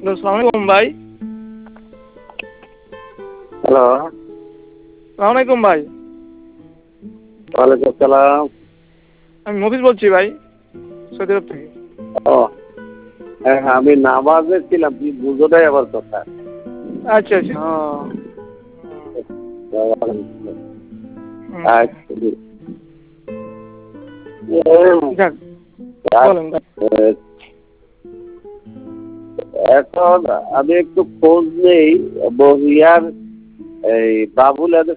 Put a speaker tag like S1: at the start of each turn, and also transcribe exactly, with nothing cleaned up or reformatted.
S1: আসসালামু আলাইকুম ভাই।
S2: হ্যালো,
S1: আসসালামু আলাইকুম ভাই।
S2: ওয়ালাইকুম আসসালাম।
S1: আমি মফিজ বলছি ভাই, সৌদি আরব থেকে।
S2: ও হ্যাঁ, হ্যাঁ, আমি নামাজে ছিলাম, তুই বুঝো নাই আমার কথা।
S1: আচ্ছা আচ্ছা। ও আচ্ছা।
S2: আচ্ছা, উম,
S1: যাক, বলেন ভাই।
S2: এখন আমি একটু খোঁজ নেই বহিয়ার এই বাবুল